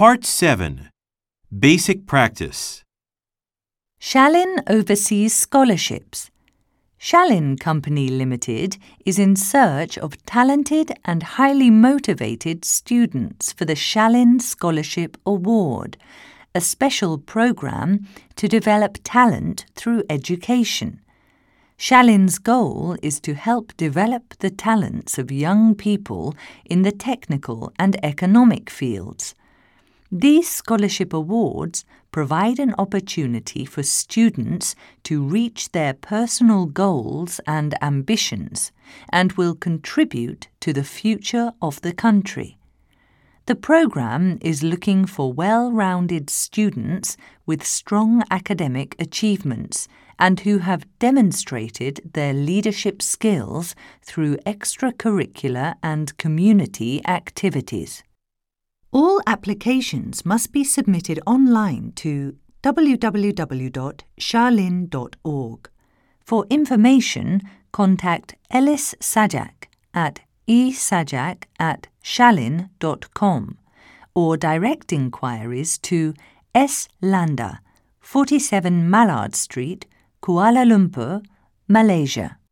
Part 7. Basic Practice. Shalin oversees scholarships. Shalin Company Limited is in search of talented and highly motivated students for the Shalin Scholarship Award, a special program to develop talent through education. Shalin's goal is to help develop the talents of young people in the technical and economic fields. These scholarship awards provide an opportunity for students to reach their personal goals and ambitions and will contribute to the future of the country. The program is looking for well-rounded students with strong academic achievements and who have demonstrated their leadership skills through extracurricular and community activities. All applications must be submitted online to www.shalin.org. For information, contact Ellis Sajak at esajak@shalin.com or direct inquiries to S. Landa, 47 Mallard Street, Kuala Lumpur, Malaysia.